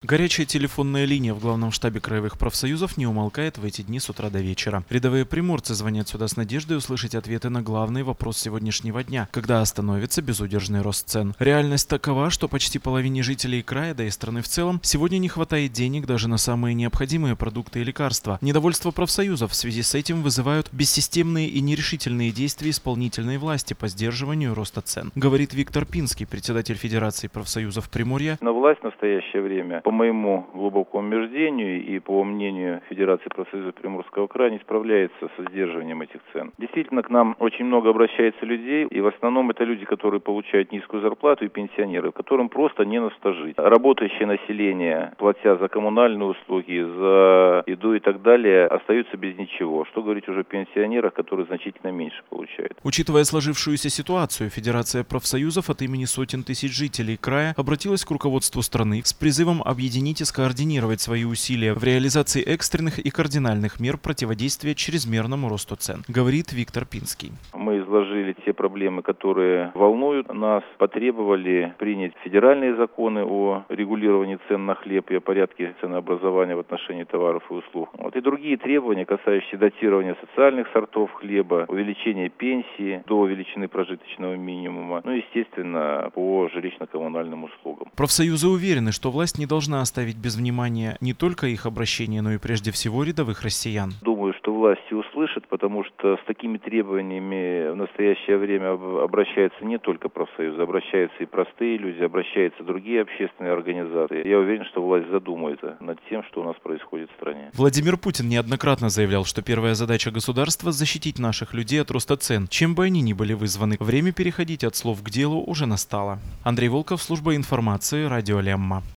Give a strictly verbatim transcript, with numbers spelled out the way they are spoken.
Горячая телефонная линия в главном штабе краевых профсоюзов не умолкает в эти дни с утра до вечера. Рядовые приморцы звонят сюда с надеждой услышать ответы на главный вопрос сегодняшнего дня: когда остановится безудержный рост цен. Реальность такова, что почти половине жителей края, да и страны в целом, сегодня не хватает денег даже на самые необходимые продукты и лекарства. Недовольство профсоюзов в связи с этим вызывают бессистемные и нерешительные действия исполнительной власти по сдерживанию роста цен, говорит Виктор Пинский, председатель Федерации профсоюзов Приморья. Но власть в настоящее время, по моему глубокому убеждению и по мнению Федерации профсоюзов Приморского края, не справляется со сдерживанием этих цен. Действительно, к нам очень много обращается людей, и в основном это люди, которые получают низкую зарплату, и пенсионеры, которым просто не на что жить. Работающее население, платя за коммунальные услуги, за еду и так далее, остаются без ничего. Что говорить уже о пенсионерах, которые значительно меньше получают. Учитывая сложившуюся ситуацию, Федерация профсоюзов от имени сотен тысяч жителей края обратилась к руководству страны с призывом объединить и скоординировать свои усилия в реализации экстренных и кардинальных мер противодействия чрезмерному росту цен, говорит Виктор Пинский. Мы изложили те проблемы, которые волнуют нас, потребовали принять федеральные законы о регулировании цен на хлеб и о порядке ценообразования в отношении товаров и услуг. Вот и другие требования, касающиеся датирования социальных сортов хлеба, увеличения пенсии до величины прожиточного минимума, ну и, естественно, по жилищно-коммунальным услугам. Профсоюзы уверены, что власть не должна оставить без внимания не только их обращения, но и прежде всего рядовых россиян. Думаю, что власти услышат, потому что с такими требованиями в настоящее время обращаются не только профсоюзы, обращаются и простые люди, обращаются другие общественные организации. Я уверен, что власть задумается над тем, что у нас происходит в стране. Владимир Путин неоднократно заявлял, что первая задача государства – защитить наших людей от роста цен, чем бы они ни были вызваны. Время переходить от слов к делу уже настало. Андрей Волков, служба информации, радио Лемма.